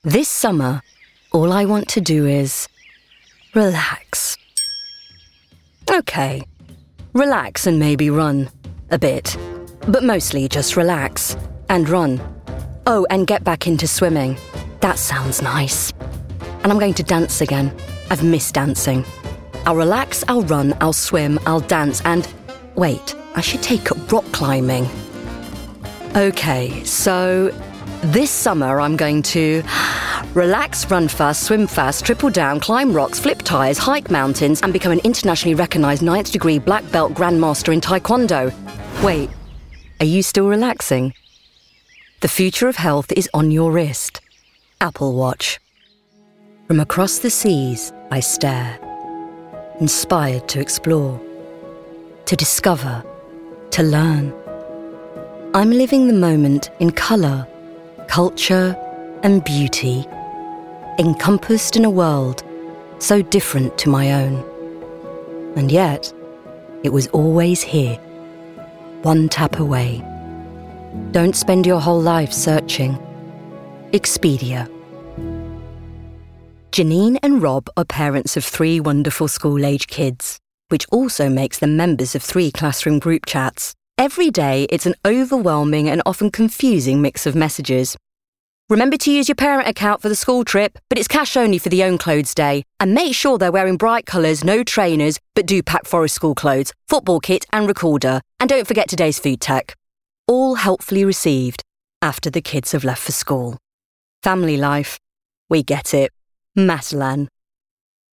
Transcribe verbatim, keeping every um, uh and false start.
This summer, all I want to do is relax. Okay, relax and maybe run a bit, but mostly just relax and run. Oh, and get back into swimming. That sounds nice. And I'm going to dance again. I've missed dancing. I'll relax, I'll run, I'll swim, I'll dance, and wait, I should take up rock climbing. Okay, so this summer I'm going to relax, run fast, swim fast, triple down, climb rocks, flip tyres, hike mountains, and become an internationally recognised ninth degree black belt grandmaster in Taekwondo. Wait, are you still relaxing? The future of health is on your wrist. Apple Watch. From across the seas, I stare, inspired to explore, to discover, to learn. I'm living the moment in colour, culture, and beauty, encompassed in a world so different to my own. And yet, it was always here, one tap away. Don't spend your whole life searching. Expedia. Janine and Rob are parents of three wonderful school-age kids, which also makes them members of three classroom group chats. Every day, it's an overwhelming and often confusing mix of messages. Remember to use your parent account for the school trip, but it's cash only for the own clothes day. And make sure they're wearing bright colours, no trainers, but do pack Forest school clothes, football kit and recorder. And don't forget today's food tech. All helpfully received after the kids have left for school. Family life. We get it. Matalan.